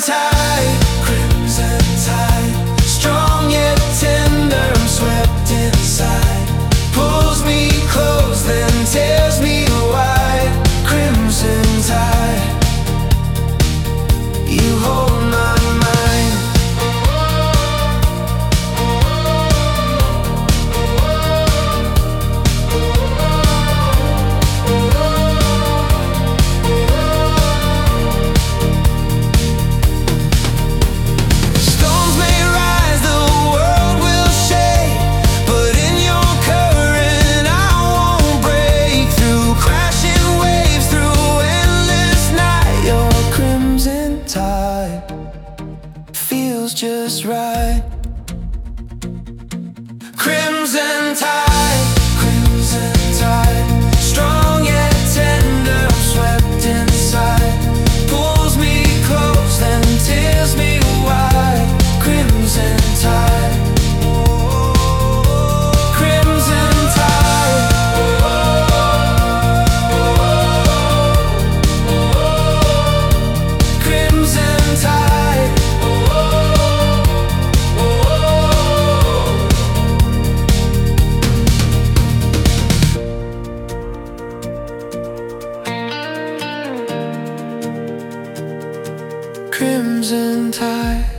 tide, crimson tide, strong yet tender, I'm swept inside. Pulls me close, then tears me wide. Crimson tide, you hold my mind. Storms may rise, the world will shake, but in your current I won't break. Through crashing waves, through endless night, your crimson tide feels just right. Crimson tide, strong yet tender, I'm swept inside. Pulls me close, then tears me wide. Crimson tide, crimson tide, crimson tide. Crimson tide.